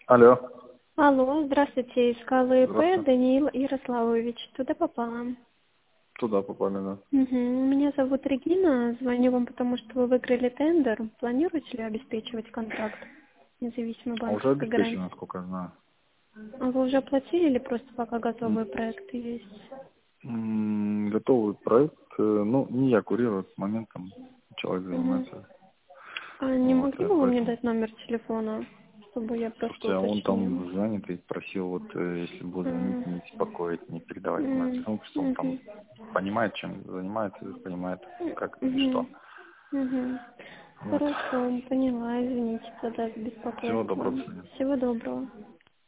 Алло. Алло, здравствуйте, из КЛП Здравствуйте. Даниил Ярославович. Туда попала. Туда попали, да. Меня зовут Регина, звоню вам, потому что вы выиграли тендер. Планируете ли обеспечивать контракт независимой А уже банковской обеспечено, гарантии? насколько я знаю. А вы уже оплатили или просто пока М, готовые проекты есть? Готовый проект. Ну, не я курирую этот момент, там человек Мгм. занимается. А не Вот, могли бы вы мне поэтому. дать номер телефона, чтобы я просто Слушайте, а он уточнила? там занят и просил, вот, если будет звонить, М, не беспокоить, не передавать номер м, телефона, потому что он там мгм. понимает, чем занимается, понимает, как и что. Мгм. Мгм. Вот. Хорошо, поняла, извините тогда за Всего беспокойство. доброго, до свидания. Всего доброго.